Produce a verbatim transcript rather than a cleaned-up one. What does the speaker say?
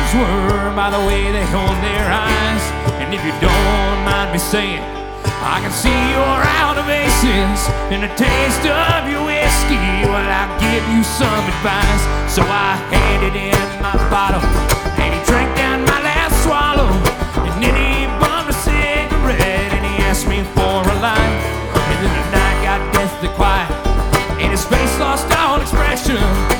girls were by the way they hold their eyes. And if you don't mind me saying, I can see you're out of aces and the taste of your whiskey. Well, I'll give you some advice. So I handed in my bottle and he drank down my last swallow. And then he bummed a cigarette and he asked me for a light. And then the night got deathly quiet and his face lost all expression.